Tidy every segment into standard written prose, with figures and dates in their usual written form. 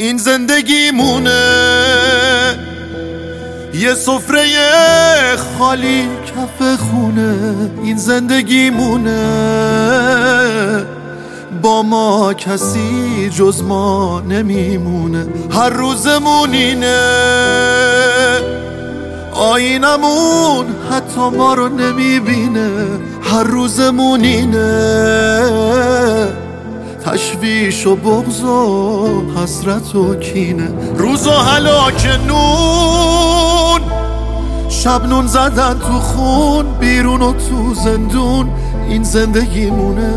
این زندگیمونه، یه سفره خالی کف خونه. این زندگیمونه، با ما کسی جز ما نمیمونه. هر روزمون اینه، آینمون حتی ما رو نمیبینه. هر روزمون اینه، تشویش و بغض و حسرت و کینه. روز و هلاک نون، شب نون زدن تو خون، بیرون و تو زندون. این زندگیمونه،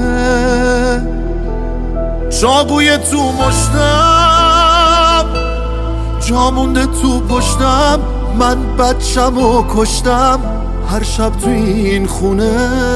چاقوی تو مشتم، جا مونده تو پشتم. من بچم و کشتم هر شب تو این خونه.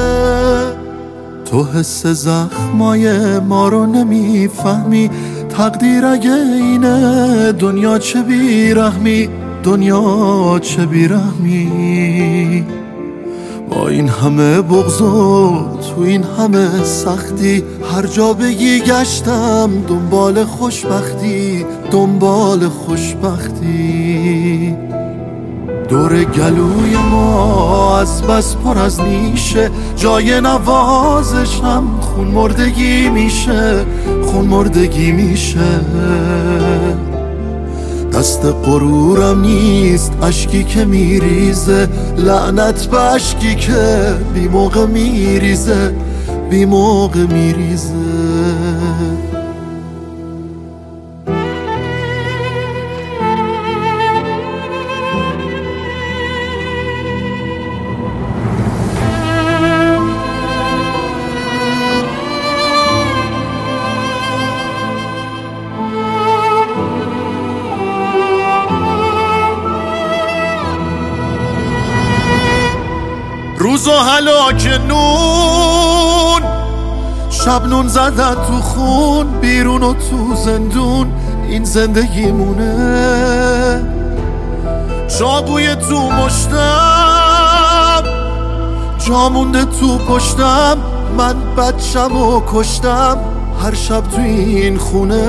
تو حس زخمای ما رو نمیفهمی، تقدیر اگه اینه دنیا چه بیرحمی، دنیا چه بیرحمی. با این همه بغض و تو این همه سختی، هر جا بگی گشتم دنبال خوشبختی، دنبال خوشبختی. دور گلوی ما از بس پر از نیشه، جای نوازشم خون مردگی میشه، خون مردگی میشه. دست غرورم نیست اشکی که میریزه، لعنت به اشکی که بی موقع میریزه، بی موقع میریزه. روز و هلاک نون، شب نون زدن تو خون، بیرون و تو زندون. این زندگیمونه، چاقوی تو مشتم، جا مونده تو پشتم. من بچم و کشتم هر شب تو این خونه.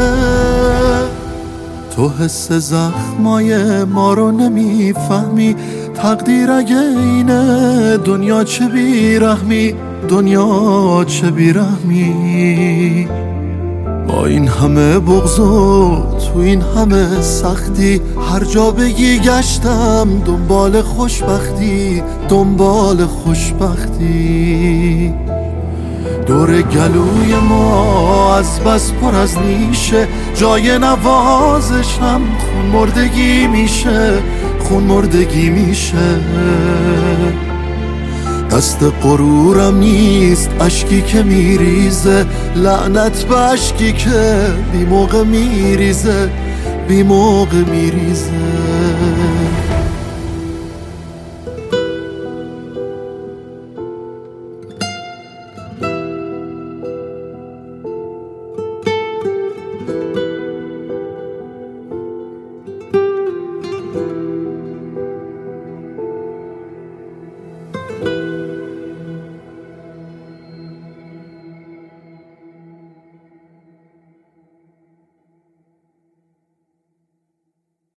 تو حس زخمای ما رو نمیفهمی، تقدیر اگه اینه دنیا چه بیرحمی، دنیا چه بیرحمی. با این همه بغض و تو این همه سختی، هر جا بگی گشتم دنبال خوشبختی، دنبال خوشبختی. دور گلوی ما از بس پر از نیشه، جای نوازشم خون مردگی میشه، خون مردگی میشه. دست غرورم نیست اشکی که میریزه، لعنت به اشکی که بی موقع میریزه، بی موقع میریزه.